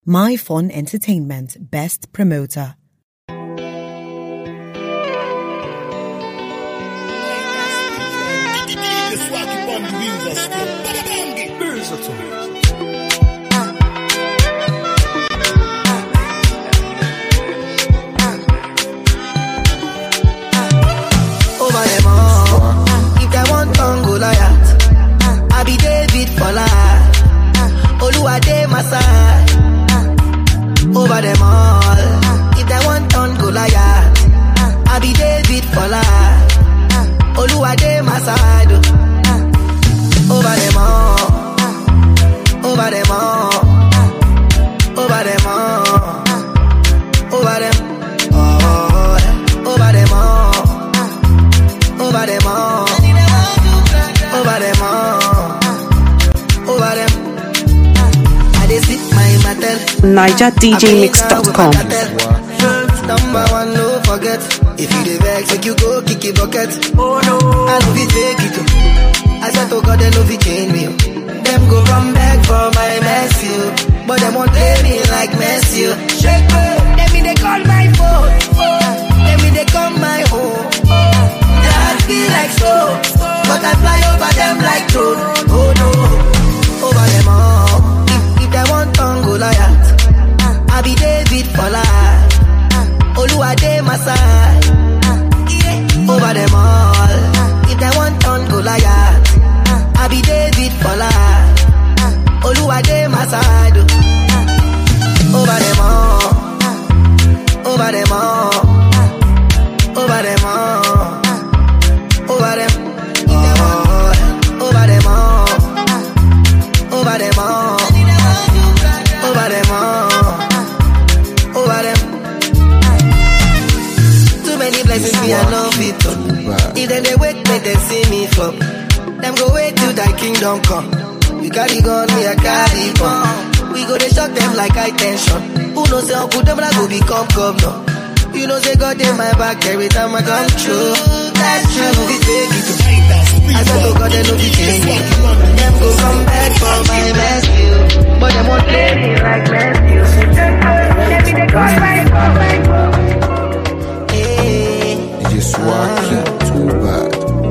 My Fun Entertainment Best Promoter. Over them all, if they want Goliath, I be David for life. Oluwade my side. Over them all, if they want Goliath, I be David for life. Oluwade my side. Over them all, over them all, over them all, over them all, over them all, over them all, over them all, over them. I dey sit my matel. NigerDJMix.com. Number one, no forget. If you dey vex, make you go kick your bucket. Oh no, I know fit fake it. I said to God, they know fit change me. Them go run back for my mess, you. But them won't play me like Messi. Shake me, let me they call my phone. Let me they come my home. That feel like slow, but I fly over them like drone. Oh no, over them all. If they want Goliath, I be David for life. Oluwade my side. Over them all. If they want Goliath, I be David for life. Oluwade my side. Over them all. Over them all. Over them all. Over them all. Over them all. Over them all. Over them all. Over them. Too many blessings me I love it up. If then they wait, make them see me flop. Them go wait till thy kingdom come. You carry gun, me I carry bomb. We go they shock them like high tension. Who knows say Uncle them I go become governor. You know say God in my back every time I come true. That's true, we take it. I said to God they know we change me. Them go come back for my rescue, but them won't play me like Matthew. Let me they call my phone. You just walking too bad.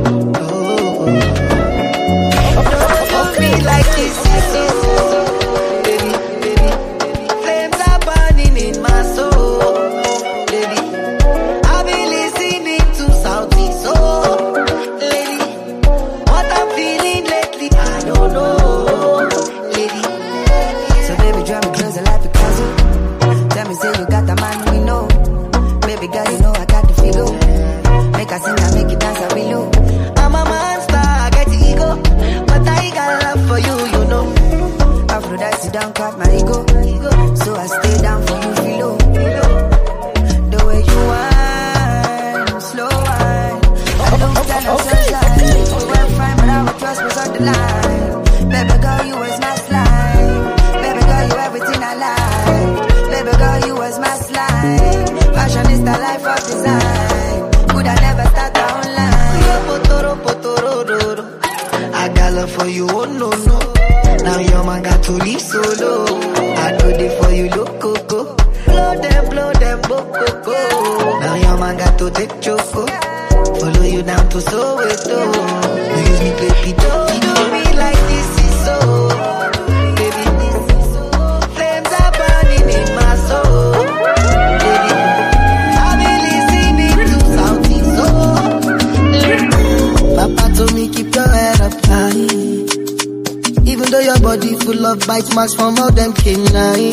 Like this, baby, baby. Flames are burning in my soul, baby. I've been listening to Southeast Soul, lady. What I'm feeling lately, I don't know, lady. So baby, drive me crazy like Picasso. Tell me, say you got the man we know. Baby girl, you know I got the feel. Make I sing, I make you dance, I will you. I'm a monster, I get the ego. But I got love for you, you know. Aphrodite down, caught my ego. So I stay down for you, below. The way you whine, slow whine. I don't tell them sunshine. You were fine, but our trust was on the line. Baby girl, you was my slime. Baby girl, you everything I like. Baby girl, you was my slime. Fashion is the life of design. Could I never start online? I got love for you, oh no, no. Now your man got to leave solo. I do it for you, look, coco. Blow them, coco. Now your man got to take choco. Follow you down to Soweto. You use me, play pito. You do me like this is so. Baby, flames are burning in my soul. Baby, I've been listening to Southeast Soul. Papa told me keep your head up high. Even though your body full of bite marks from all them canines.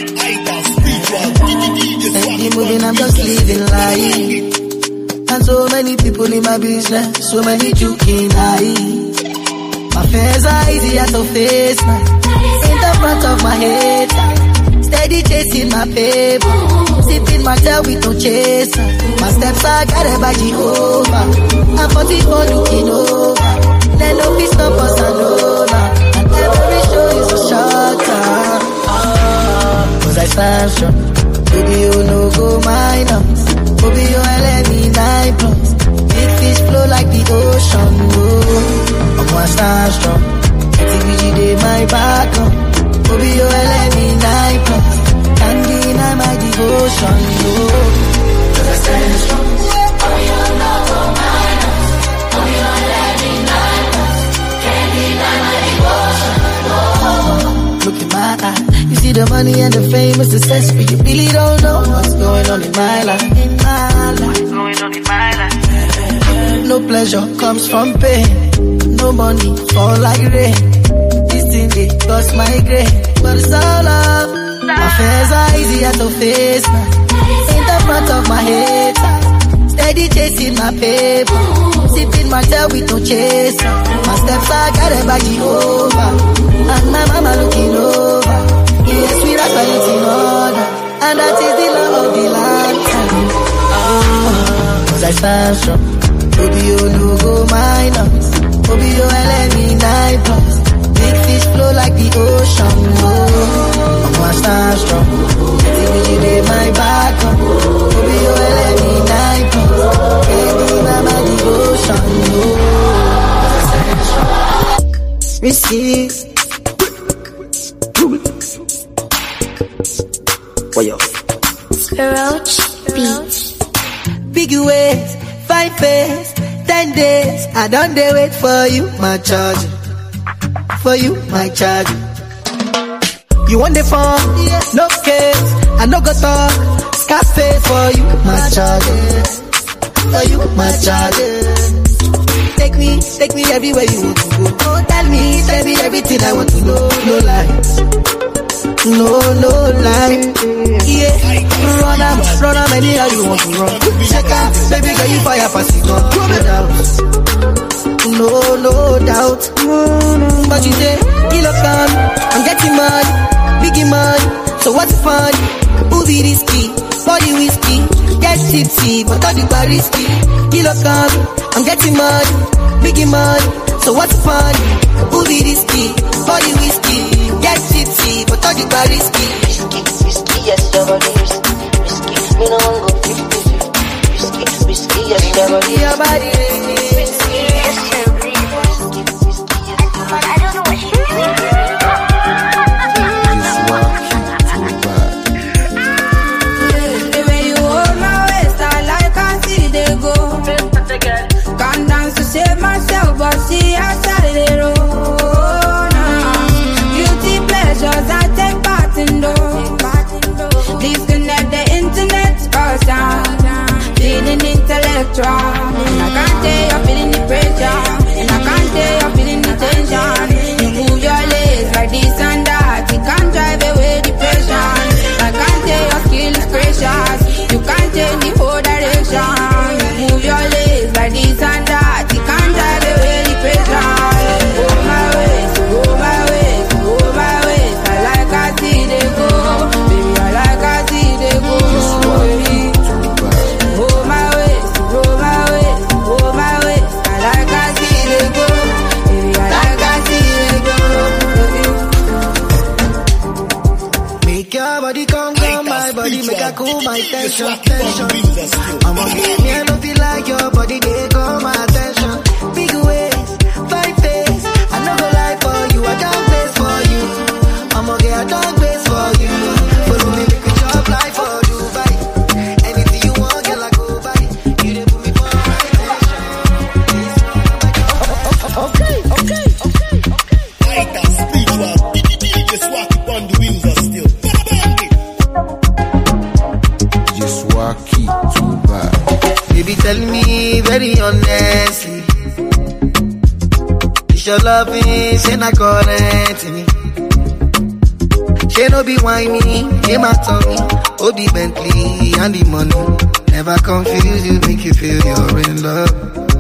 Steady moving, I'm just living life. And so many people in my business, so many joking eyes. My fears are easier to face now. In the front of my head, steady chasing my paper. Sipping my tail with no chaser. My steps are guided by Jehovah. I'm 44 looking over. They no peace, no boss, I know now. And every show is a short time. Cause I stand strong. Baby, you no go minus. Baby, you let me 9+. Big fish flow like the ocean. Oh, I'm one stand strong. TVG, they my back up. Baby, you let me 9+. money and the fame and success, but you really don't know what's going on in my life. No pleasure comes from pain. No money fall like rain. This thing they cost my grade, but it's all love. My fears are easier to face now. In the front of my head, steady chasing my paper, sipping my tail with no chaser. My steps are guided by Jehovah, and my mama looking over. Yes, we are silent in order, and that is the love of the land. Cause I stand strong. Obio no go minus. Obio LME 9+. Big fish flow like the ocean. Oh, I stand strong. TBG dey my back. Obio LME 9+. Baby, mama devotion. Oh, receive. Roach Beat. Big ways, fine face, 10 days. I don't dey wait for you, my charge. For you, my charge. You want the phone? No case. I no go talk. Scarface for you, my charge. For you, my charge. Take me everywhere you want to go. Oh, tell me everything I want to know. No lies. No lie. Yeah, run am anyhow you want to run. Check out, baby girl, you fire pass it on. No doubt. But you say, kilo come, I'm getting money, biggie money. So what's fun? Who be risky? Body whiskey, get tipsy, but all the bar risky. Kilo come, I'm getting money, biggie money. So what's fun? Who be risky? Body whiskey, get tipsy, but all the bar risky. Risky, yes, your body risky. Me no one go 50-50. Risky, yes, your body risky. Your body risky. Yes, your body risky. But I don't know what she's doing. The way you hold my waist, I like I see they go. Can't dance to save myself, but see outside the road. Beauty pleasures I take part in those. Disconnect the internet, cause I'm feeling intellectual. And I can't tell you're feeling the pressure, and I can't tell you're feeling the tension. You move your legs like this and that, you can't drive away depression. I can't tell your skill is precious, you can't change the whole direction. You move your legs like this and that, you can't drive away depression. Go my ways, go my ways, go my ways. I like I see they go, baby, I like I see they go. Go my ways, go my ways, go my ways. I like I see they go, baby, I like I see they go. Make your body come, my body make a cool my tension. I'm on game, me I don't feel like your body, they call my attention. Big ways, fine face, I no go lie for you, I don't place for you. I'm okay, I don't place for you. Follow me, make a job like for Dubai. Anything you want, girl, I go buy. You didn't put me for my attention. Okay. Light and spiritual, just walk it on the wheels are still. Just walk it too bad. Baby, tell me very honestly, is your loving, say not current to me. She no be whiny, came out on me. Oh, the Bentley and the money never confuse you, make you feel you're in love.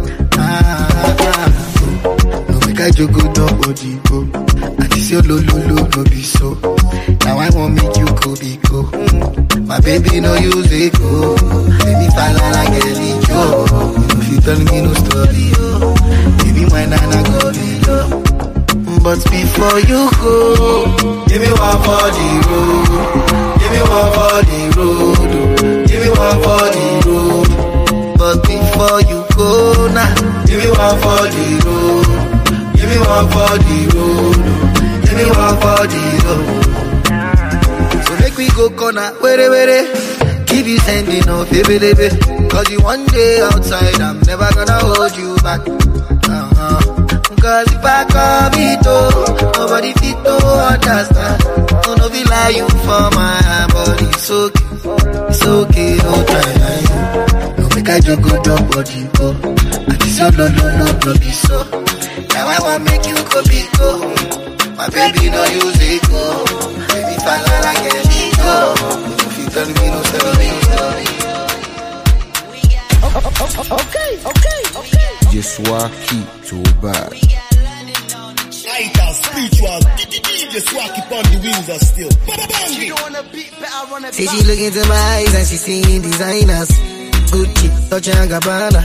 No make I joke, nobody go. And this your lo, no be so. Now I won't make you go. My baby no use it go. Let me fall like a yo. If you tell me no story, yo. Baby, my nana go below. But before you go, give me one for the road. Give me one for the road. Give me one for the road. But before you go now, give me one for the road. Give me one for the road. Give me one for the road. So make we go corner, where. Keep you sending off, baby. Cause you one day outside, I'm never gonna hold you back. Cause if I come it, nobody fit to understand. no be lie you for my body. It's okay, no try. No make I just go down body go. I just your no bloody so. Now I want make you go big go. My baby no use it go. Baby fall like a go. If you tell me no story. Okay. Just walk it too bad. Ital spiritual. Just walk it on the wings are still. Say she look into my eyes and she seeing designers. Gucci, Dolce & Gabbana.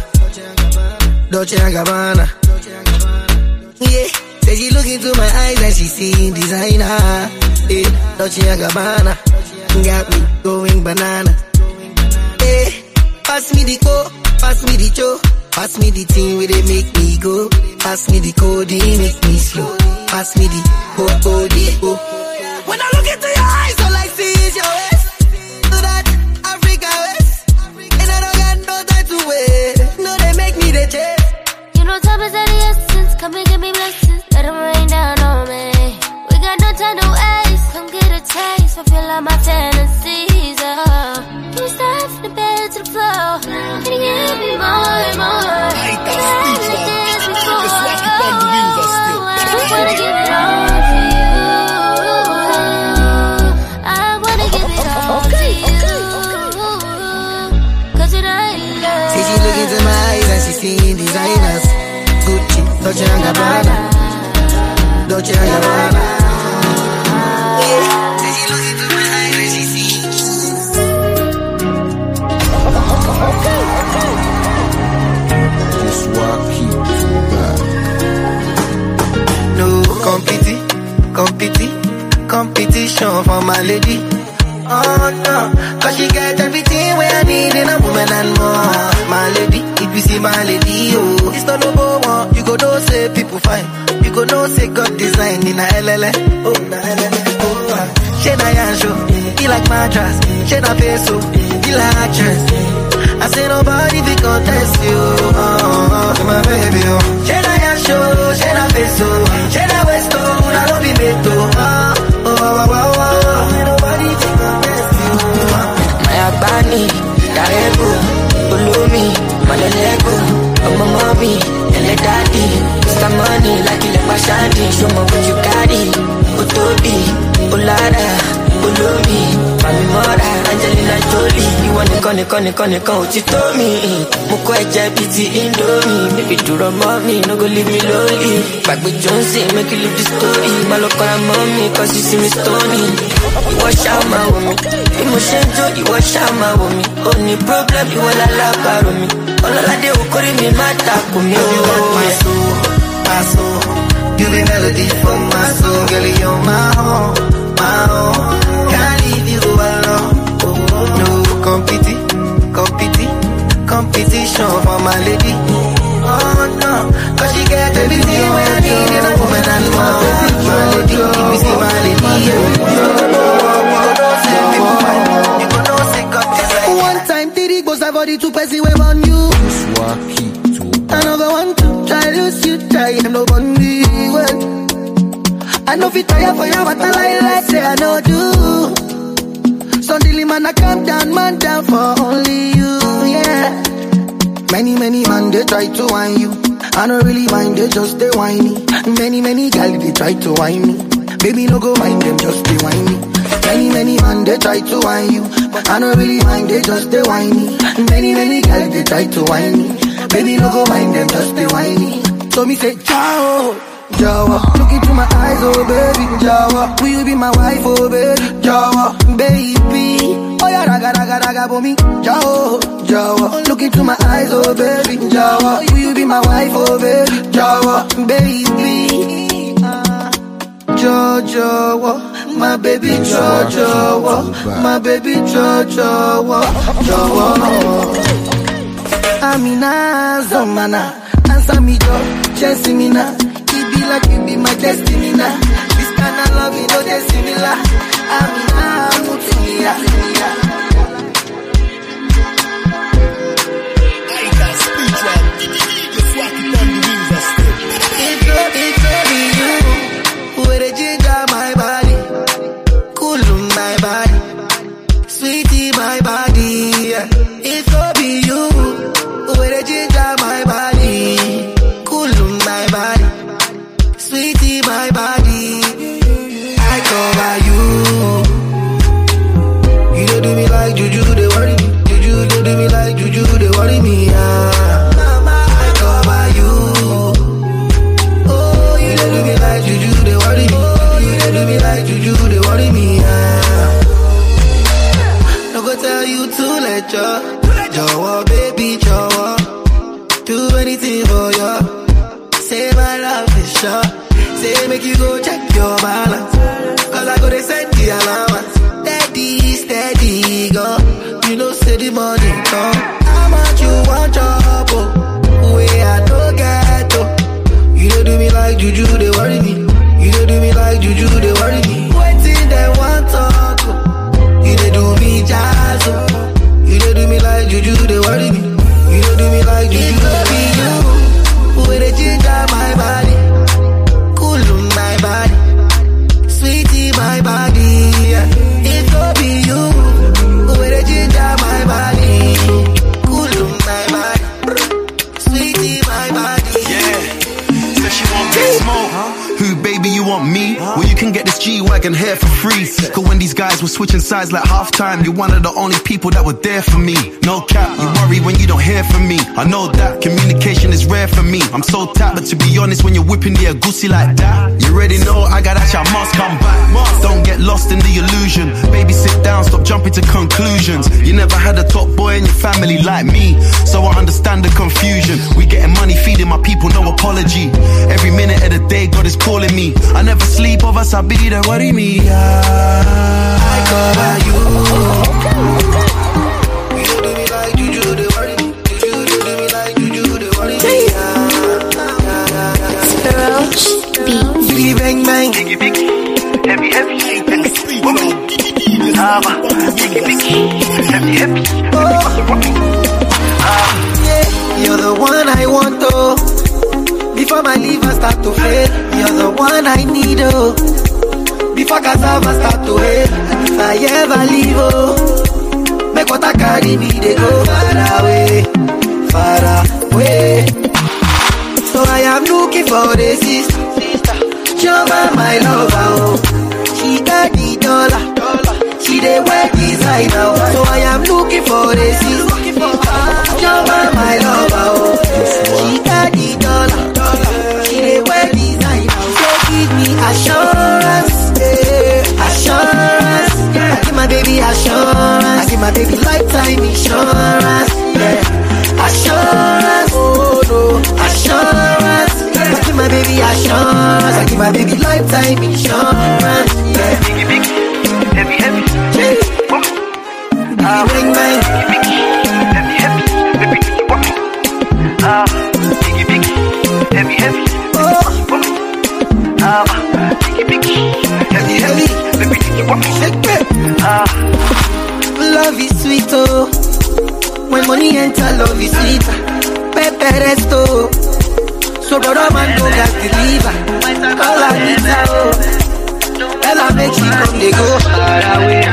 Yeah. Say she look into my eyes and she seeing designer. Yeah. Dolce & Gabbana. Got me going banana. Yeah. Pass me the co, pass me the cho. Pass me the thing where they make me go. Pass me the code, they make me slow. Pass me the go. When I look into your eyes, all I see is your waist. So that Africa waist. And I don't got no time to wait. No, they make me the chase. You know time is of the essence. Come and give me blessings. Let them rain down on me. We got no time to waste. Come get a taste. Fulfill all my fantasies. Can you start from the bed to the floor? Can you give me more and more? Ital spiritual. Just walk it on the wings are still. I wanna give it all to you. I wanna give it all to you. Cause it ain't love. See she look into my eyes and she seeing designers. Gucci, Dolce & Gabbana. Yeah. See she look into my eyes and she seeing. Just walk it too bad. No competition for my lady. Oh no, cause she get everything where I need in a woman and more. My lady, if you see my lady, oh, it's not no one. You go know say people fine. You go know say God design in a LLA. Oh, na LLA. Oh, she na yancho, he like mattress. She na peso, he like actress. I say nobody be contest you. Oh, my baby, oh. She na yancho, she na peso, she na westo, na no be meto. Nobody be contest you. My Abani, Darego, Ulumi, Malelego, my mommy, and the daddy. Mr. Money, like you like Shandy. Show me what you got it. Otobi, Olada, Ulumi, Mami Mora, Angelina Jolie. You want to con, what you told me. Moko JPT Indomie. Baby, do the mommy, no go leave me lonely. Back with Jonesy, make you leave the story. Malokora mommy, cause you see me stony. You wash out my woman. Emotion joy, you wash out my woman. Only problem, you wanna laugh about me. All of that, will call me my tap for me. You want my soul. You be melody for my soul. Girl, you're my home. Can't leave you alone. No competition for my lady. Oh no, cause she get everything when I need in a woman and more. My lady, if you see my lady, you go know say God design. One time, Diddy goes have body to pass the wave on you. Just walk it too bad. Another one to try to you try and nobody well. I know if you tire for you, but I like say I know do. Suddenly man I calm down, man down for only you, yeah. Many man they try to whine you. I don't really mind, they just they whiny. Many girls they try to whine me. Baby no go mind them, just they whiny. Many man they try to whine you. But I don't really mind, they just they whiny. Many girls they try to whine me. Baby no go mind them, just they whiny. So me say ciao, Jawa. Look into my eyes, oh baby, Jawa. Will you be my wife, oh baby, Jawa, baby. Oh yeah, raga for me, Jawa. Look into my eyes, oh baby, Jawa. Will you be my wife, oh baby, Jawa, baby. Jawa, my baby, Jawa, my baby, Jawa. Amina, Zomana, answer me, Joe, chasing me now. It be like you be my destiny now. This kind of love, you know, they're similar. Amina, Mutimia. Ital spiritual. Just walk it on the wings are still. It's only you who would ginger my body. my body. Yeah. If no be you, where they ginger my body, cool my body, sweetie my body. I cover you. You don't do me like juju, they worry me. Juju don't do me like juju, they worry me. I cover you. Oh, you don't do me like juju, they worry me. You don't do me like juju, they worry me. No go tell you to let you. Jawa, baby, Jawa. Do anything for you. Say my love is sure. Say make you go check your balance. Cause I go to send the allowance. Steady, steady, go. You know, say the money come. How much you want job, oh? Way I don't get, oh. You don't do me like juju, they worry me. You don't do me like juju, they worry me. Waiting, they want talk, oh. You don't do me jazz, oh. You don't do me like juju, they worry me. You don't do me like juju, they worry me. Where they ginger my body, cool my body, sweetie my body. Yeah. It could be you, where they ginger my body, cool my body, sweetie my body. Yeah, so she want big smoke. Who, baby, you want me? Well, you can get this G-Wagon here for free. Cause when these guys were switching sides like halftime, you're one of the only people that were there for me. No cap, you worry when you don't hear from me. I know that communication is rare for me. I'm so tapped, but to be honest, when you're whipping the goosey like that, you already know I got that shit, I must come back. Don't get lost in the illusion. Baby, sit down, stop jumping to conclusions. You never had a top boy in your family like me, so I understand the confusion. We getting money, feeding my people, no apology. Every minute of the day, God is calling me. I never sleep over Sabida, worry me. I cover you. You don't do me like juju, they worry me. You don't do me like juju, they worry me. Roach beats. Biggie bang bang. Biggie biggie. Heavy heavy. Biggie biggie. Heavy heavy. Yeah, you're the one I want, oh. Before my liver start to fail, you're the one I need, oh. Before cassava start to hail, if I ever leave, oh, make what I carry me, they go far away, far away. So I am looking for the sister, Joma, my lover, oh. She got the dollar, she dey wear designer, oh. So I am looking for the sister, Joma, my lover, oh. She got the dollar, she dey wear designer, oh. So give me assurance, assurance, yeah. I give my baby assurance, I give my baby lifetime insurance, yeah. Assurance, oh no, assurance, yeah. I give my baby assurance, I give my baby lifetime insurance, yeah. Biggie biggie, heavy heavy, bang bang, biggie heavy heavy, baby walk. Biggie biggie, heavy heavy, biggie biggie, heavy heavy, baby walk. Love is sweet, oh. When money enter, love is sweet. Pepe resto, so brother man don't got deliver. Call Anita, oh. Ella make she come, they go far away.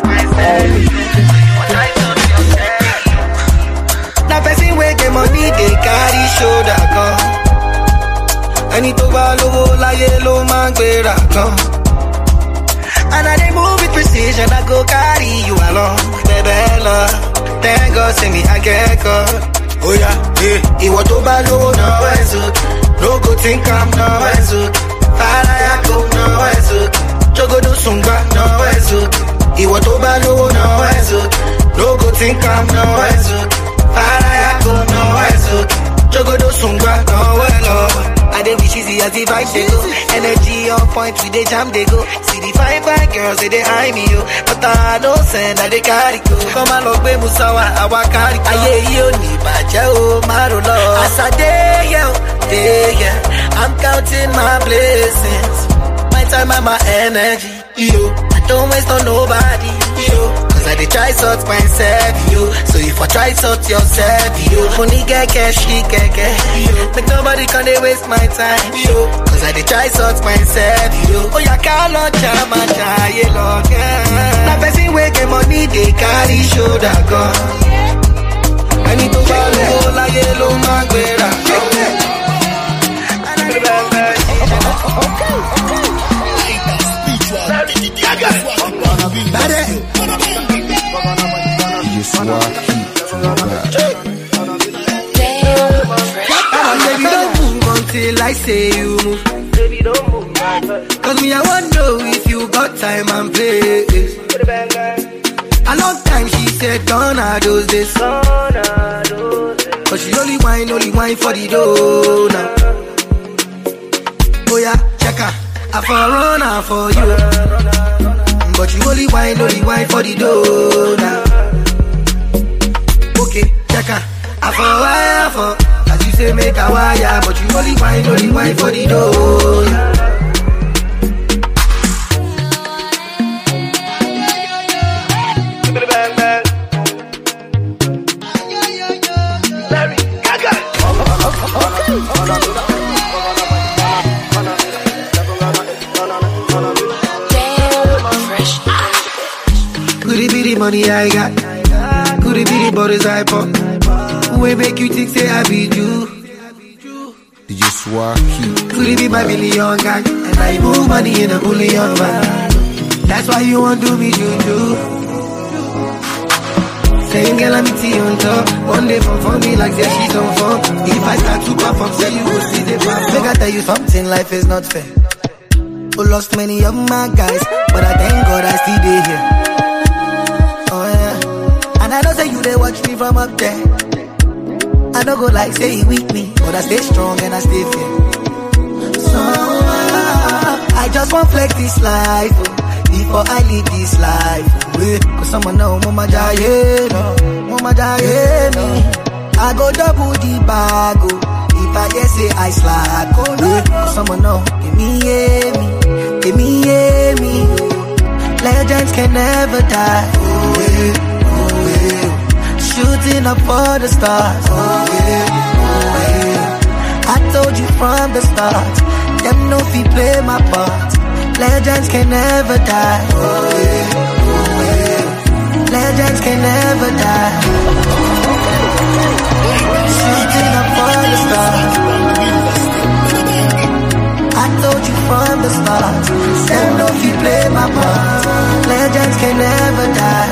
Now person wey get money, they carry shoulder gun. Ẹni tó bá lówó láyé ló máa ń gbéra kan. And I dey move with precision, I go carry you along. Baby love, thank God send me I get caught. Oh yeah, yeah. Ìwọ tó bá lówó náà ẹ̀sùn, no go think I'm náà ẹ̀sùn. Fàlàyà kò náà ẹ̀sùn, jogodo sùngbà náà ẹ̀sùn. Ìwọ tó bá lówó náà ẹ̀sùn, no go think I'm náà ẹ̀sùn. Fàlàyà kò náà ẹ̀sùn, jogodo sùngbà náà ẹ̀sùn. I dey wish easy as the vibe they go. Energy on point, we dey jam they go. See the fine girls, they eye me yo. But I no send, I dey carry go. Come on, look, baby, musawa, awa carry go. Aye, yo, ni baje o, maro lo. As I day, yeah, I'm counting my blessings. My time and my energy, yo. I don't waste on nobody, yo. Cause I dey try sort myself, yo. So if I try sort yourself, yo. Money get cash, she get cash, yo. Make nobody can they waste my time, yo. Cause I dey try sort myself, yo. Oh, ya call on jama, jaye long, yeah. Now person wey get money, they carry show. shoulder gun. Ẹni tó bá lówó láyé ló máa gbéra. Baby, don't move until I say you move. Baby, don't move. Cause me, I wanna know if you got time and place. A long time she said, gonna do this. But she only wine for the dough now. Oh yeah, check her. I for runner for you. But you only wine for the dough now. Okay, check her. I for wire for. As you say, make a wire. But you only wine for the dough yeah. Could it be the money I got? Could it be the borders I pop? Who ain't make you think say I be you? DJ Swaki. Could it be my million gang? And I move money in a bullion van. That's why you want to me juju. Same girl I meet you on top. One day for me like say she's on form. If I start to perform, say you will see the pop. Make I tell you something, life is not fair. Who lost many of my guys, but I thank God I still dey here. Oh yeah, and I know say you they watch me from up there. I don't go like say he weak me, but I stay strong and I stay fair. So I just want flex this life before I leave this life. Cause someone know mama jaye me. I go double the bag if I just say I slack. Cause someone know give me. Legends can never die. Shooting up for the stars. I told you from the start, them know if you play my part. Legends can never die. Legends can never die. Shooting up for the stars. I told you from the start, them know if you play my part. Legends can never die.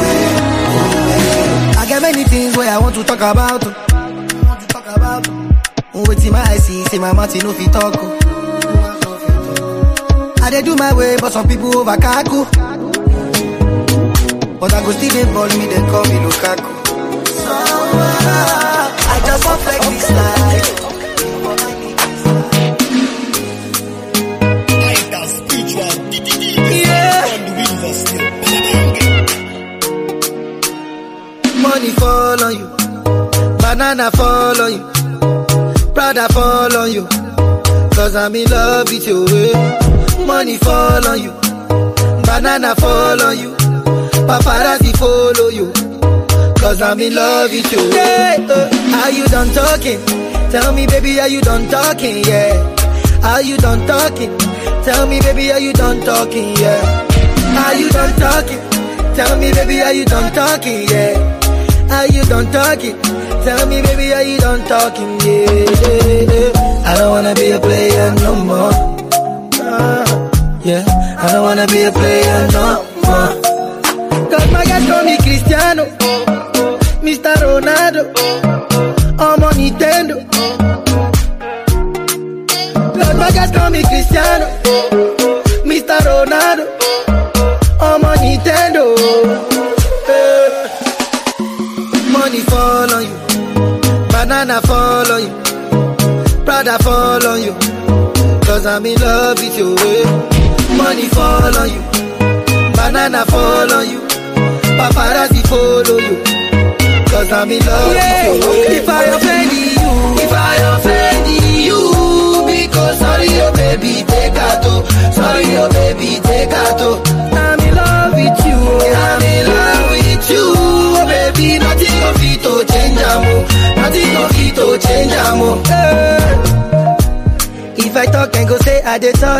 I got many things where I want to talk about. Wait till my eyes see my mouth no fit talk. I dey do my way, but some people over kaku. But I go still dey ball me, they call me Lukaku. So I just want flex this life. Money fall on you, banana fall on you, Prada fall on you, cause I'm in love with you. Money fall on you, banana fall on you, paparazzi follow you, cause I'm in love with you. Hey, are you done talking? Tell me baby, are you done talking? Yeah. Are you done talking? Tell me baby, are you done talking? Yeah. Are you done talking? Tell me baby, are you done talking? Yeah. Are you done talking? Tell me baby, are you done talking? Yeah. I don't wanna be a player no more. Yeah, I don't wanna be a player no more. Cause my guys call me Cristiano, Mr. Ronaldo, I'm on Nintendo. Cause my guys call me Cristiano, Mr. Ronaldo, I'm on Nintendo. Money fall on you, banana fall on you, Prada fall on you, cause I'm in love with you. Money fall on you, banana fall on you, paparazzi follow you, cause I'm in love with you. If I offend you, because sorry oh baby, take out. Sorry oh baby, take out. I'm in love with you, I'm in love with you, oh baby. Nothing of it to change amo, nothing of it to change amo. If I talk and go say I dey talk,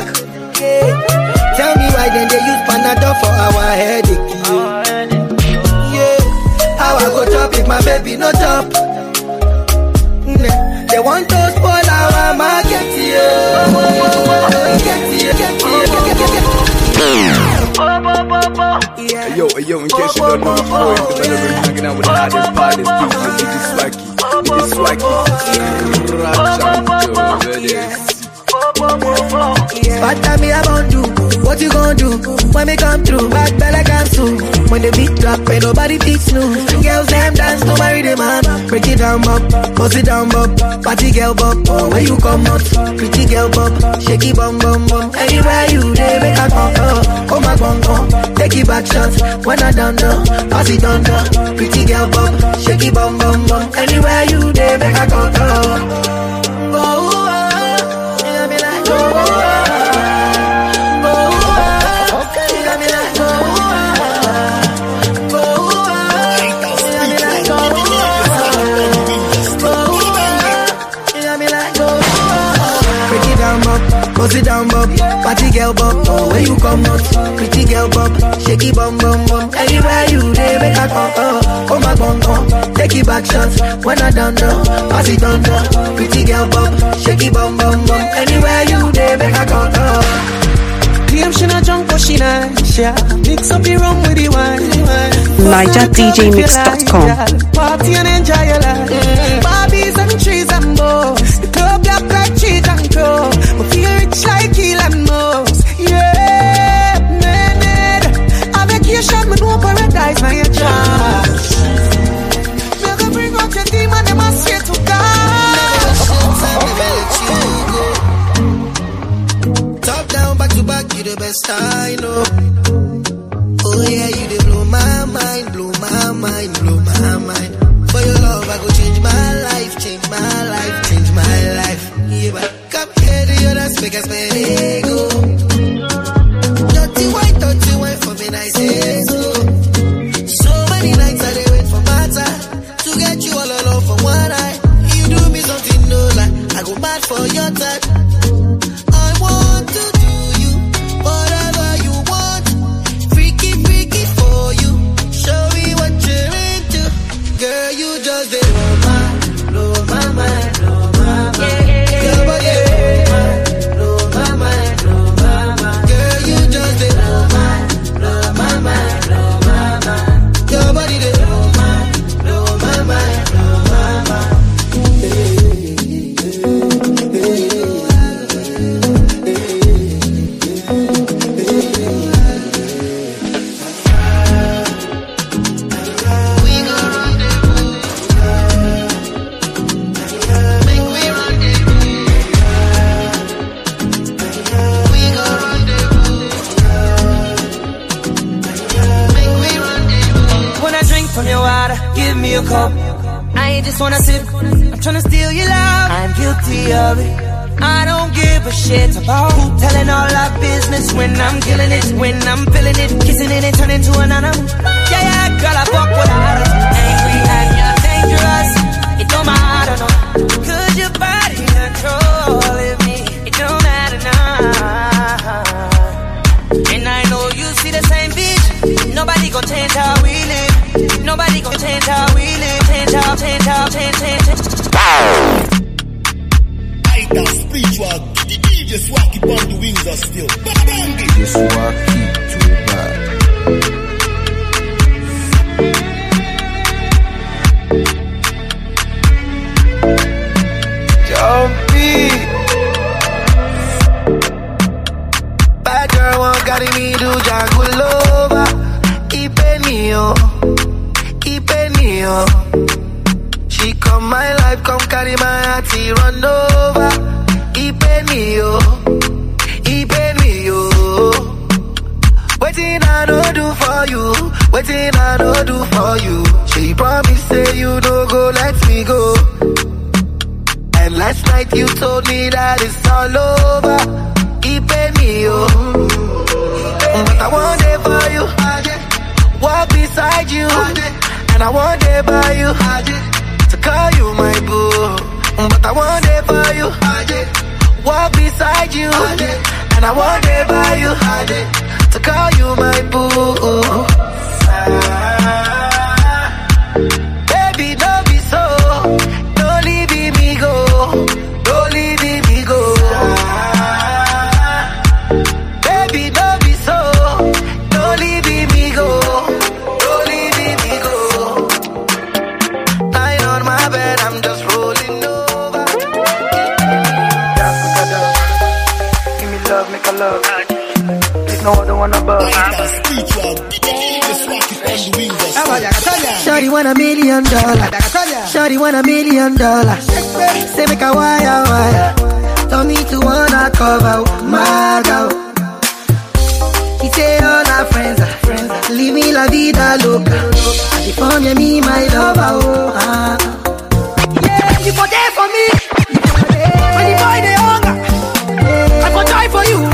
tell me why then they use Panadol for our headache. Yeah. my baby no top. They want to spoil our market, Yo, in case you don't know, before you're hanging out with the hardest parties, DJ Swaggy. What time me about do? What you gonna do? When me come through, back belly come through. When the beat drop, ain't nobody beats no. Girls them dance, to marry them man. Break it down, bop, bust it down, bop. Party girl, bop, oh, where you come out? Pretty girl, bop, shaky bum bum bum. Anywhere you dey, make a come, oh my bum bum. Take it back shots, when I done done, pass it on down. Pretty girl, bop, shaky bum bum bum. Anywhere you dey, make a come, bust it down, bop, party girl, bop, oh, where you come out? Pretty girl, bop, shaky bum bum bum. Anywhere you dey, make a come, oh my bum bum. Take it back shots, when I done done, pass it on down. Pretty girl, bop, shaky bum bum bum. Anywhere you dey, make a come, Claim she not drunk, but she nice, yeah. Mix up the rum with the wine. NigerDJMix.com. Party and enjoy your life. Barbies and trees and bows. The club black like cheese and crow. We feel rich like Elon Musk. Yeah, man. A vacation, me go paradise, my chance. Me go bring out your demon, them I swear to God. Top down, back to back, you the best I know. Oh yeah, you the blow my mind, blow my mind, blow my mind. For your love, I go change my life, change my life, change my life. Yeah, but come here to your dance, make us spend ego. Dirty white for me, I say so. So many nights I dey wait for my time to get you all alone for one night. You do me something no lie, I go mad for your type. I want to do you whatever you want, freaky for you. Show me what you're into, girl. You just dey blow my mind, blow my mind. Girl, but yeah, blow my mind, blow my mind. Girl, you just dey blow my mind, blow my mind. Your body dey blow my mind, blow my mind. From your water, give me a cup. I ain't just wanna sip, I'm tryna steal your love. I'm guilty of it. I don't give a shit about who telling all our business when I'm killing it, when I'm feeling it, kissing it and turning to an animal. Yeah, girl, I fuck with her. Angry and you're dangerous. It don't matter, no. Cause your body controlling me. It don't matter now. And I know you see the same vision. Nobody gon' change how we live. Nobody gon' change how we live. Change. I got spiritual. DJ Swaggy on the wings are still. DJ Swaggy to the back. Jumpy. Bad girl won't carry me to Jagulova. Keep it near. She come my life, come carry my heart, she run over. Keep it near. Waiting I don't do for you, waiting I don't do for you. She promised say you don't go, let me go. And last night you told me that it's all over. Keep it near. But I want it for you, walk beside you. And I want it by you, to call you my boo. But I want it for you, walk beside you. And I want it by you, to call you my boo. Baby, Shawty want $1 million. Shawty want $1 million. Say make a wire. Tell me to wanna cover my girl. He say all our friends are leave me la vida loca. She found me my lover. Yeah, you for there for me. When the boy they hunger, I for die for you.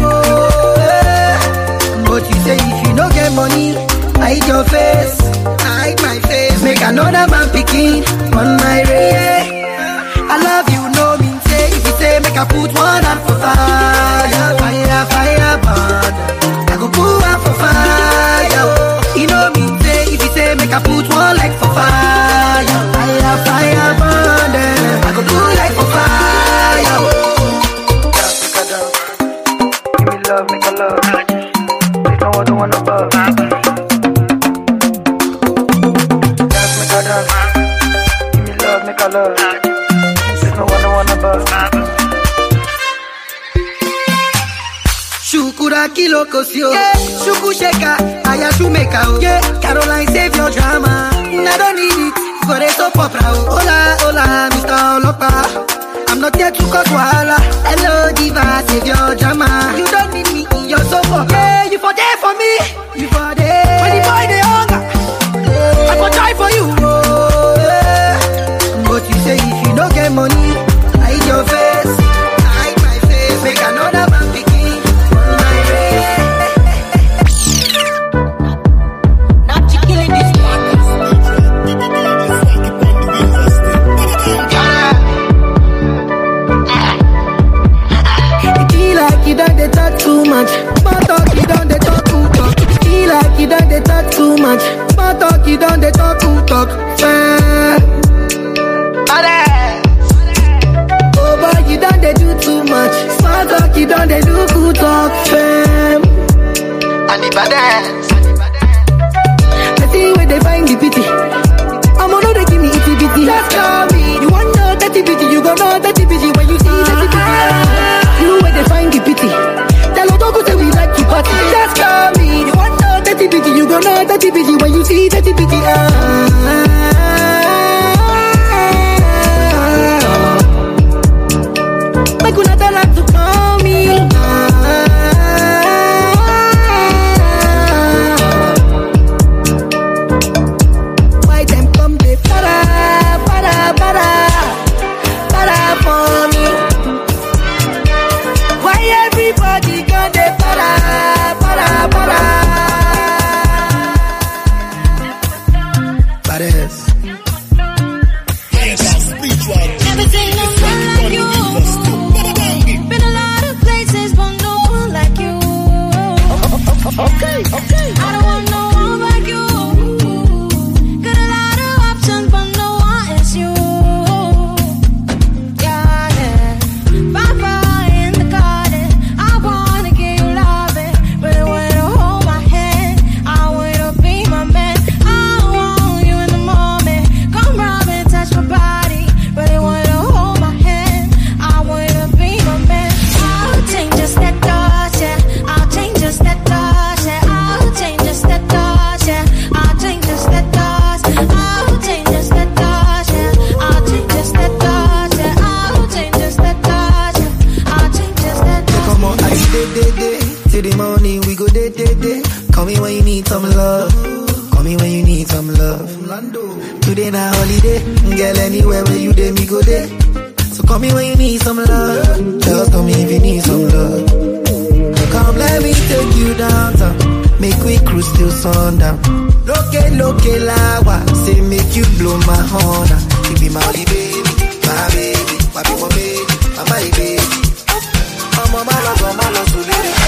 But you say if you no get money, hide your face, hide my face. Make another man picking on my way. I love you, no mean say. If you say make I put one hand for fire, fire burn. I go put one for fire. You know mean say. If you say make I put one leg for fire, fire burn. I go put leg for fire. Give me love, make a love. There's no other one above. Dance, make a dance. Give me love, make a love. There's no one above. Shukura kilo kosio, shuku sheka, aya shumeka o. Caroline save your drama, I don't need it, for it so popra o. Hola, Mr. Olopa, I'm not here to cause wahala. Hello diva, save your drama. You don't need me in your sofa. Yeah, you for there for me, you for there. When the boy they hunger, I for die for you. But you say if you don't get money, hide your face, hide my face. Make another man picking on my way. Not you killing this one. It feel like you done the talk too much. Small talk, you done the talk too talk. It feel like you done the talk too much. Small talk, you done the talk too talk. Oh boy, you done they do too much. Small talk, you done they do good talk, fam. And the baddest. Let's see where they find the pity. I'm gonna they give me itty bitty. Just call me. You want know that bitty, you gon' know that bitty when you see that bitty. You where they find the pity. Tell us don't go say we like to party. Just call me. You want know that bitty, you gon' know that bitty when you see that bitty. Make una tell her to call me. Why them come they para for me? Why everybody come they para? Pares. Never seen no one like you. Been a lot of places, but no one like you. Okay. I don't want no one like you. Got a lot of options, but no one is you. Yeah. Papa in the garden, I wanna give you loving, but it wanna hold my hand. I wanna be my man. I want you in the moment. Come rub and touch my body, but it wanna hold my hand. I wanna be my man. I'll change just that touch, yeah. I'll change just that touch, yeah. I'll change just that touch, yeah. I'll change just that touch. I'll change just that touch, yeah. I'll change just that touch, yeah. I'll change just that touch, yeah. I'll change just that touch. Come on, I day. Till the morning we go day. Call me when you need some love. Call me when you need some love. Today na holiday, girl anywhere where you day me go day. So call me when you need some love. Just tell me if you need some love. Come let me take you downtown. Make we cruise till sundown. Loke lawa, say make you blow my horn. You be my only baby, my baby, my baby, my baby. I'm a malo, so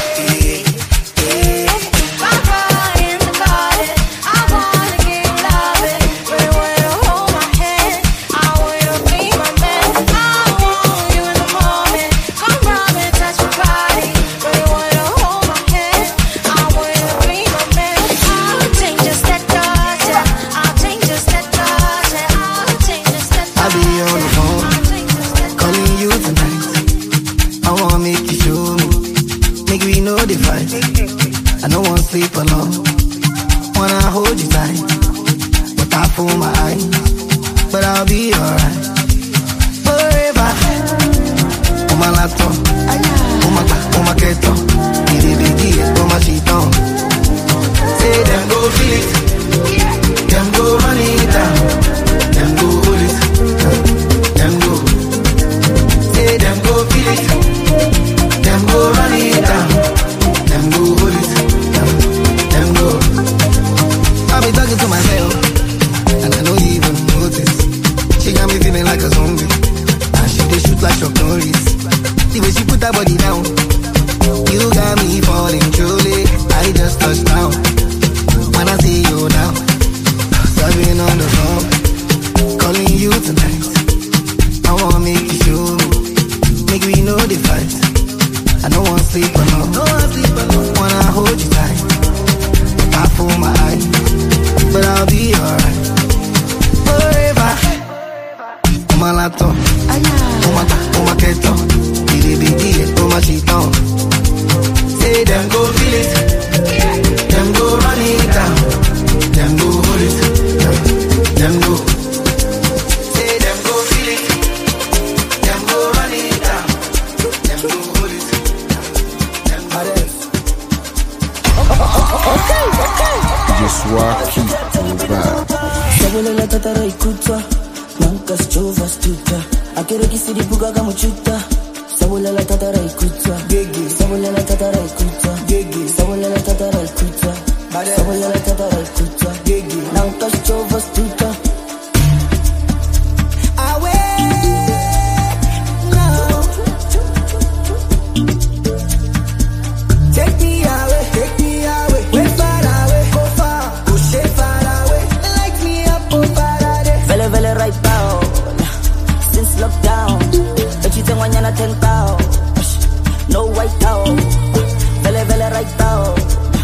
Papa in the garden, I wanna give you loving, but it wanna hold my hand. I wanna be my man. I want you in the moment. Come rub and touch my body, but it wanna hold my hand. I wanna be my man. I'll change just that touch, yeah. I'll change just that touch, yeah. I'll change just that touch. I'll be for my eye, but I'll be alright forever. Oh my lato, oh my keto, oh my chiton. Say them go feel it, them go run it down, them go hold it, them go. Say them go feel it, them go run it down, them go hold it, them go. I be talking to myself, and I don't even notice. She got me feeling like a zombie, and she dey shoot like Chuck Norris. The way she put her body down, you got me falling truly. I just touched down. When I see you now, serving on the phone, calling you tonight. I wanna make you show me, make we know the fight. I don't wanna sleep alone, wanna hold you tight. I fool my eye, but I'll be alright forever. Oh my lato, oh my keto, oh my chiton. Say them go feel it, them go run it down, them go hold it, them go. Say them go feel it, them go run it down, them go hold it, them go. Okay. Jeswaki Tuba. Sabole la tatara ikutwa, nanka schova stuta. Akere kisiri buga gamuchuta. Sabole la tatara ikutwa, sabole la tatara ikutwa, sabole la tatara ikutwa, sabole la tatara ikutwa, nanka schova stuta. Mañana 10,000, no white out, vele right out,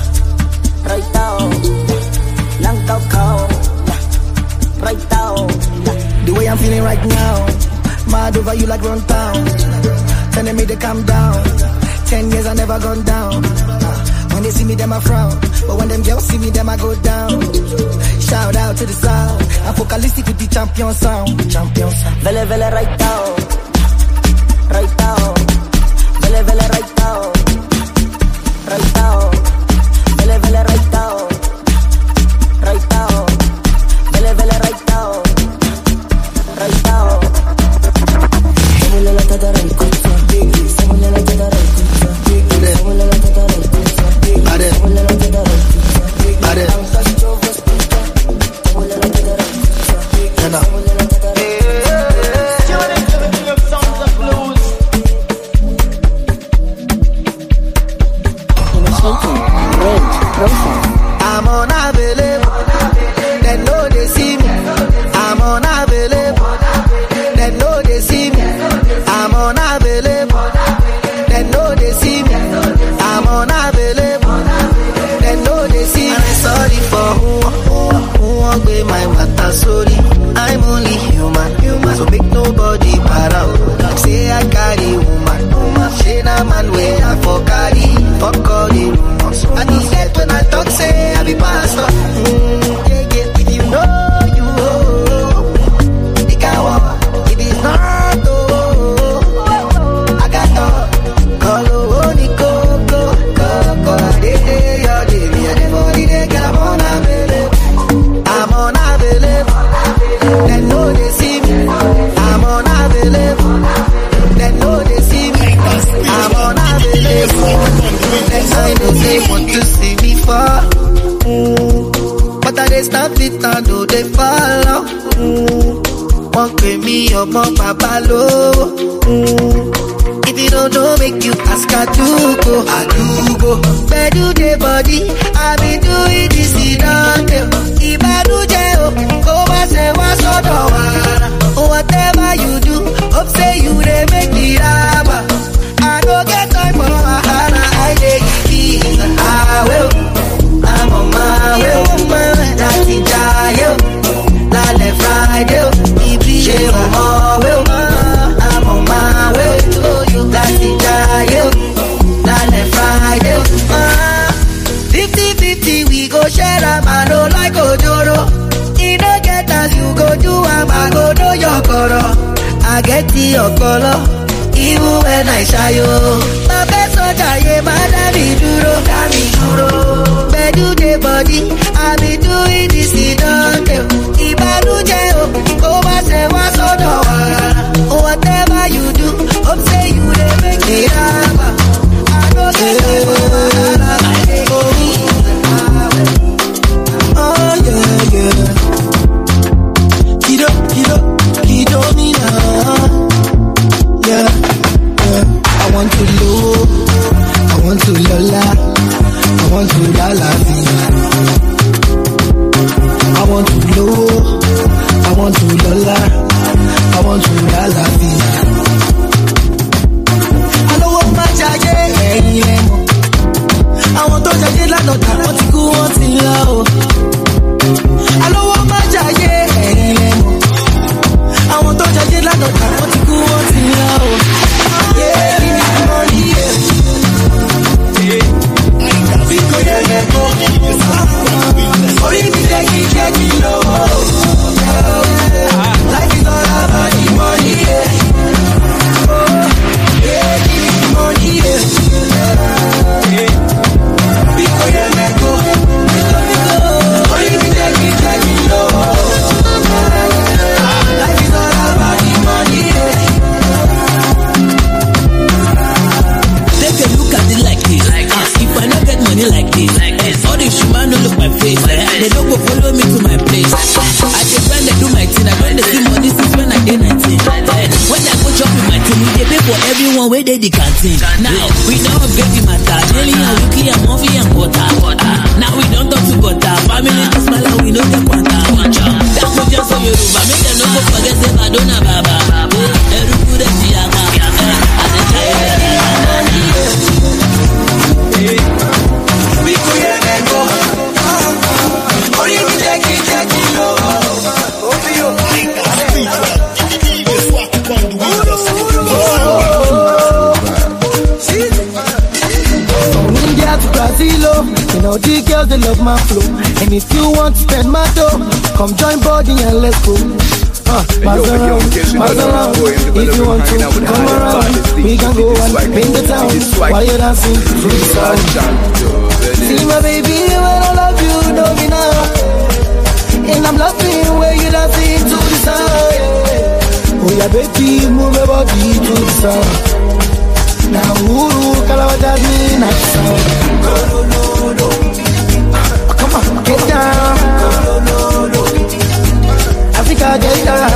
lang cow, right out. The way I'm feeling right now, mad over you like run town, telling me to calm down. 10 years I never gone down. When they see me, them I frown, but when them girls see me, them I go down. Shout out to the sound, I'm focalistic with the champion sound. Vele right out. Right out, vele right out, right out, vele right out, right out, vele right out, right out. Sabole la tatara ikutwa, sabole la tatara ikutwa, sabole la tatara ikutwa, sabole la tatara I'm unavailable, they know they see me. I'm unavailable, they know they see me. I'm unavailable, they know they see me. I'm unavailable, they know they see me. I'm sorry for who won't be my matter, sorry. I'm only human, so make nobody para. Say I carry woman, say na man way I for carry, fuck all the rumors. And he said when I talk, say I be pastor. If you know you the cow, it is not I got call the coco, they your day, the body they get I'm unavailable, they know they see me. I'm unavailable, they know they see me. I'm unavailable, I know they want to see me fall. But I they stop it and do they follow. Won't pay me up on Papa Low. If you don't know, make you ask I do go. Where do they body? I be doing this in if I do jail, go and say what's on the whatever you do, hope say you they make the rubber. I don't get time for Hana, I take it. I'm on my way, that's in jail. Lale Friday, I'm on my way to you, that's in jail. Lale Friday, 50-50, we go share a man, like Ojoro. I get the color, even when I shy yo. My best soldier, yeah, man, me duro. Where do the body? I be doing this in Dante. Ibanuje, over say what's on the whatever you do, hope say you dey make me happy. I know say oh yeah, yeah. Kido me now. Yeah, yeah. I want to low, I want to lola, I want to lalavi. I want to low, I want to lola, I want to lalavi. I know what my jacket, I want to jacket like no time, want to go on till low. I know what my jacket, I want to jacket like no time, want to go on till low. Yeah, give me the money, yeah. Because you get money, or if you take it low. Life is all about the money, yeah. Yeah, give me the money, yeah. Because you get money, or if you take it low. Life is all about the money, yeah. Take a look at it like this. If I not get money like this, all the shuma no look my face. They don't go follow me to my place. I just when they do my thing, I when they see money since when I did 19. When I go chop with my team, they pay for everyone where they the canteen. Now we don't get the matter. Daily and weekly and monthly and quarter. Now we don't talk to butter. Family to smile and we know the quanta. That go just so you over. Make them no go forget the Madonna Baba. Eruku de Chiaga. As a child. You know the girls, they love my flow. And if you want to spend my dough, come join body and let's go. Pass around. If you want to come around, we can go and paint the town while you're dancing to the sound. See my baby, when I love you, know me now. And I'm loving where you're dancing to the sound. Oh yeah, baby, move your body to the sound. Now, ooh, Kalawata me not sound. Come on, get down. Africa, get down.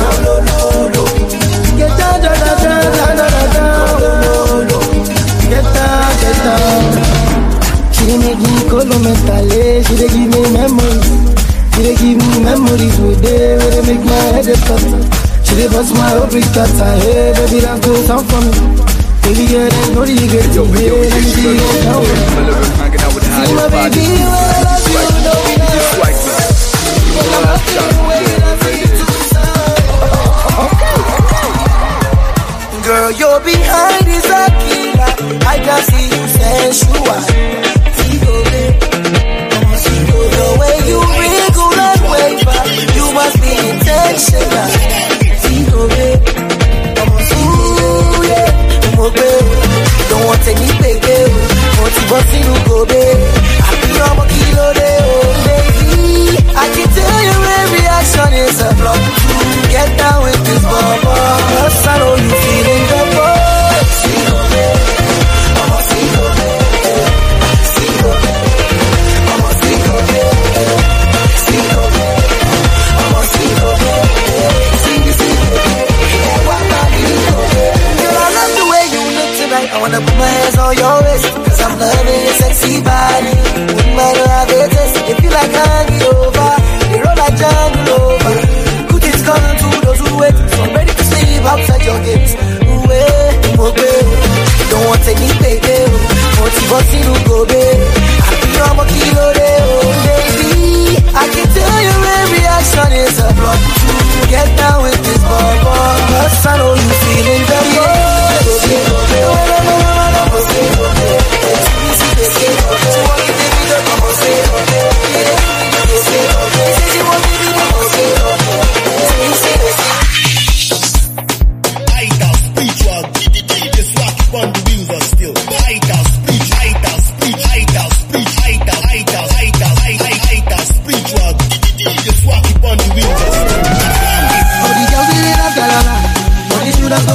Get down, down, down, down, down. Get down, get down. She dey make me colo mentally. She dey give me memories. She dey give me memories with day where they make my head a cut. She dey bust my open cutter. Hey, baby, that's good sound for me. Baby, yeah, they know you get to me. Let me see you now. See my baby, when I love you, know me now. When I love you, when I see you to the side. Girl, you're behind is a killer. I can see you sensual. The way you wriggle and waver, you must be intentional. Don't want any baby, want to bust in go baby. I be on my kilo day, oh baby. I can tell your every action is a block to get down with this bubble. Cause I know you feeling the boy. See no baby, I'm a see no baby, see no baby, I'm a see no baby, see no baby, I'm a see no baby.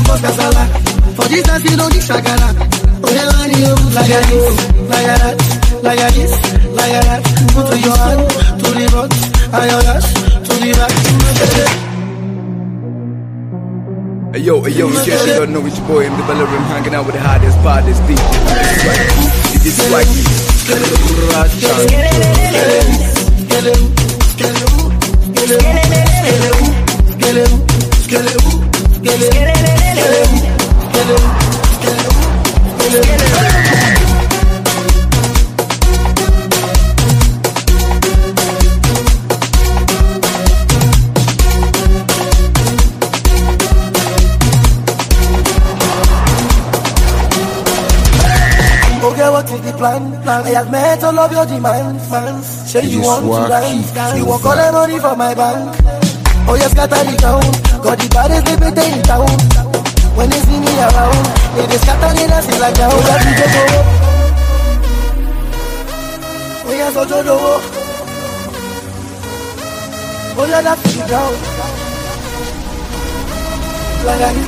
for Kasala. For this dance you don't need shagala. Oh yeah, man, you like a this, like a that, like a this, like a that. Put your hand to the front, and your ass to the back. Hey yo, in case you don't know, it's your boy in the Bella Room, hanging out with the hardest, baddest DJ. DJ Swaggy. Okay, what is the plan? I have met all of your demands. Say you want to dance. You want all the money from my bank. Oh, you scatter the town. Got the baddest they pay in town. When they see me around, they scatter the dance like that. Oh, yeah, go. Oh, yeah, so do. Oh, yeah, that's the ground. Like that.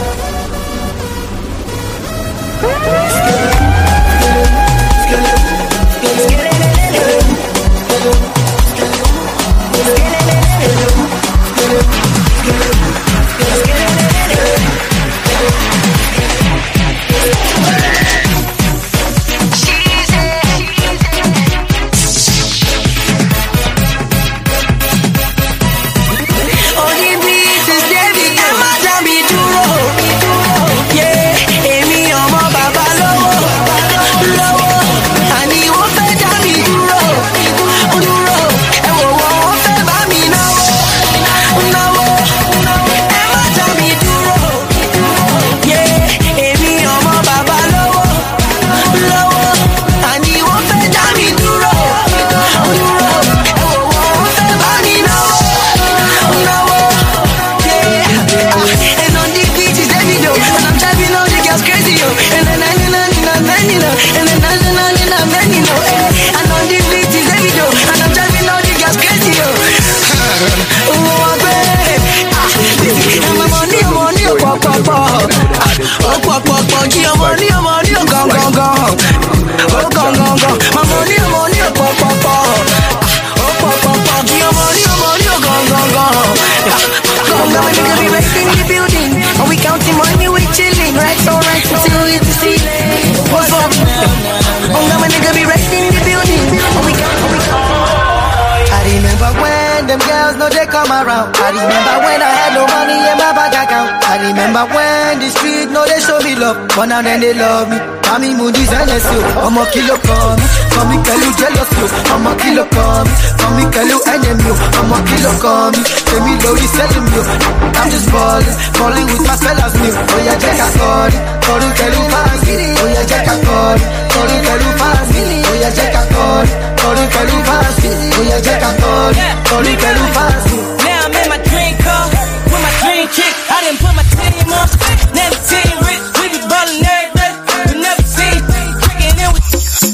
Come around. I remember when I had no money in my bank account. I remember when the street no they show me love, but now then they love me. Mami Moody's and you, I'm a kilo come. Come me tell you jealous you, I'm a kilo come. Come me tell you enemy, I'm a kilo come. Tell me low you selling you. I'm just falling with my fellas new. Oh yeah, check a card. Call you tell you fast. Oh yeah, check a card. Call you tell you fast. Oh yeah, check a card. Call you tell you fast. Oh yeah, check a card. Call you tell you fast. Now I'm in my dream car with my dream chick. I didn't put my team on. Never seen rich. We be ballin' every day. We never seen trickin' in with.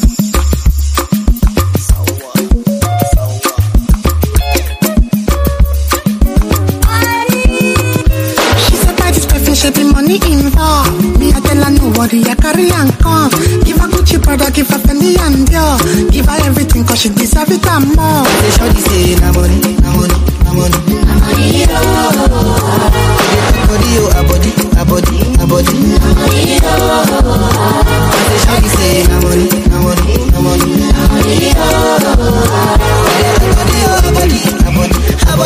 She said by this perfect she be money involved. Me I tell her no worry, I carry and come. Give her Gucci Prada, give her Fendi and Dior. Give her everything cause she deserve it and more. They shorty say na money. A body. They shorty say na money. A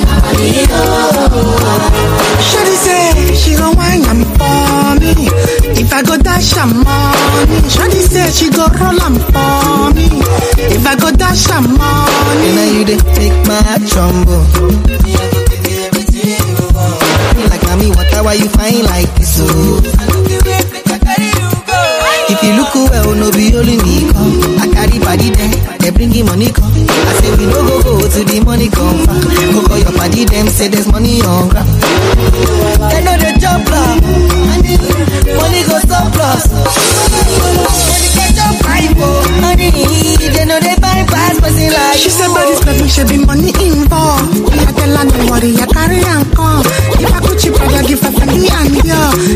body. Shorty say she gon' wine am for me. If I go dash her money. Shorty say she go roll am for me. If I go dash her money. And now you dey make my heart tremble. Like mommy, why you fine like this? If you look well, no be only me come. I carry body them, they bring the money come. I say we no go to the money come. Go call your body them, say there's money on ground. They know the jump up, money go surplus. They know they buy pass, but they like. She said, but this baby should be money involved. I tell her no worry, I carry and come. If I could chip her, give her Fendi and Dior.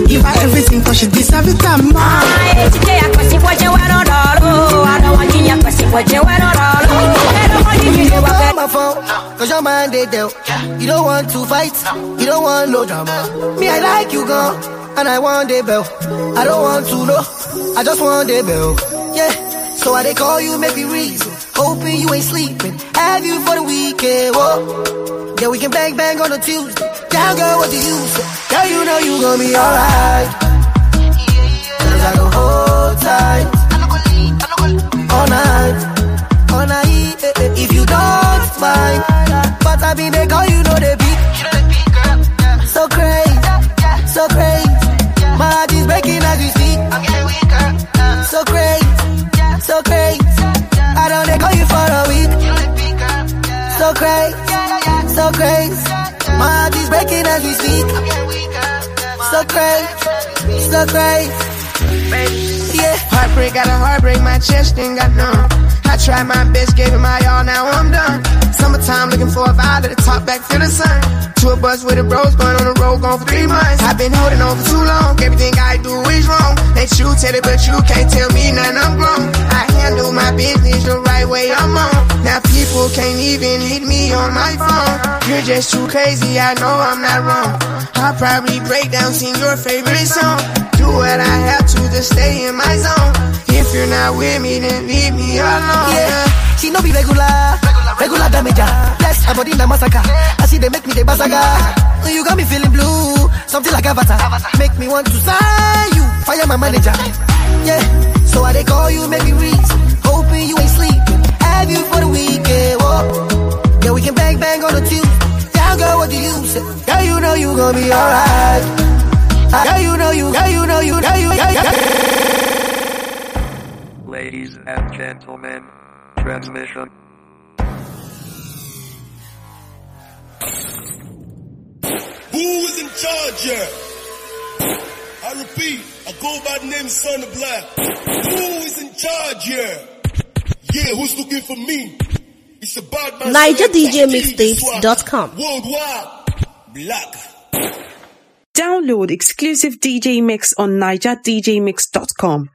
man they dealt. You don't want to fight, you don't want no drama. Me, I like you, girl, and I want the bell. I don't want to know, I just want the bell. Yeah, so I they call you, make me reason. Hoping you ain't sleeping, have you for the weekend. Whoa, yeah, we can bang bang on a Tuesday. Yeah, girl, what do you say? Girl, you know you gonna be alright. Cause I go hold tight all night, all night. If you don't mind, but I be they call you know they beat. So crazy, so crazy. My heart is breaking as we speak. I'm getting weaker. So crazy, so crazy. I don't they call you for a week. So crazy, so crazy. My heart is breaking as we speak. I'm getting weaker. So crazy, so crazy. Yeah. Heartbreak got a heartbreak, my chest ain't got none. I tried my best, gave it my all, now I'm done. Summertime looking for a vibe to the top back to the sun. Tour bus with the bros, going on the road, gone for 3 months. I've been holding on for too long, everything I do is wrong. Let you tell it, but you can't tell me nothing, I'm grown. I handle my business the right way, I'm on. Now people can't even hit me on my phone. You're just too crazy, I know I'm not wrong. I'll probably break down, sing your favorite song. Do what I have to stay in my zone. If you're not with me, then leave me alone. Yeah, she no be regular damage. Yes, her body na massacre. I see they make me the basaga. You got me feeling blue, something like Avatar. Make me want to sign you, fire my manager. Yeah, so I they call you, make me reason. Hoping you ain't sleeping, have you for the weekend. Whoa, yeah, we can bang bang on the Tuesday. Yeah, girl, what do you say? Girl, you know you gonna be alright. Girl, you know you. Ladies and gentlemen, transmission. Who is in charge here? I repeat, I go by the name Son of Black. Who is in charge here? Yeah, who's looking for me? It's about my NigerDJMixtapes.com. Worldwide. Black. Download exclusive DJ mix on NigerDJMix.com.